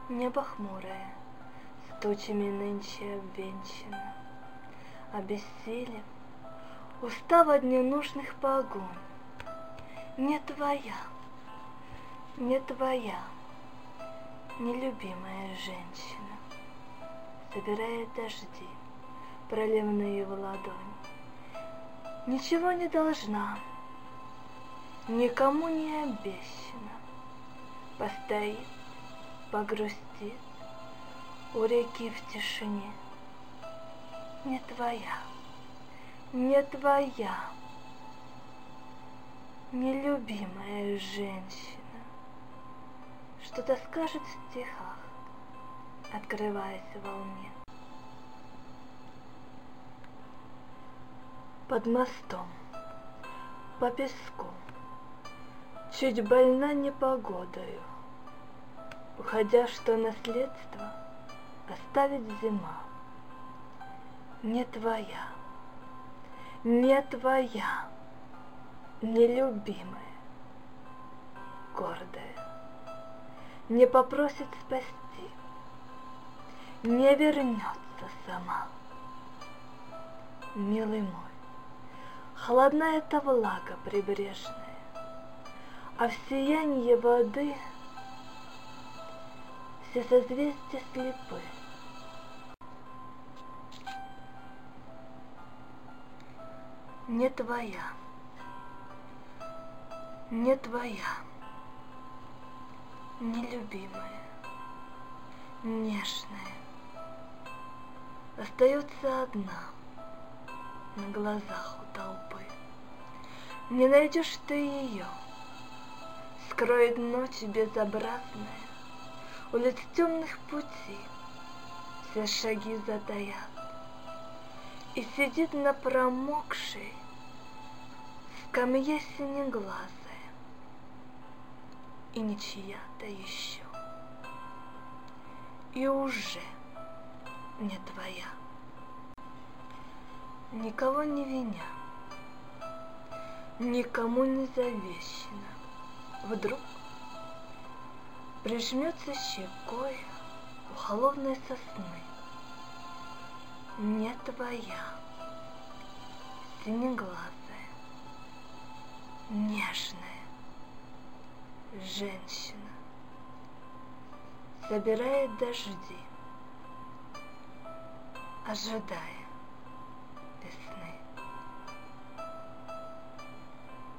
Небо хмурое, с тучами нынче обвенчано, обессилев, устав от ненужных погонь. Не твоя, нелюбимая женщина, собирает дожди, проливные в ладонь. Ничего не должна, никому не обещана, постоит, погрустит у реки в тишине. Не твоя, нелюбимая женщина, что-то скажет в стихах, открываясь в волне. Под мостом, по песку, чуть больна непогодою, уходя, что наследство оставит зима. Не твоя, нелюбимая, гордая, не попросит спасти, не вернется сама. Милый мой, холодна эта влага прибрежная, а в сиянии воды все созвездия слепы. Не твоя, нелюбимая, нежная, остается одна на глазах у толпы. Не найдешь ты ее, скроет ночь безобразная, улиц темных путей все шаги затаят, и сидит на промокшей скамье синеглазая, и не чья-то еще, и уже не твоя. Никого не виня, никому не завещена, вдруг прижмется щекой у холодной сосны. Не твоя, синеглазая, нежная женщина собирает дожди, ожидая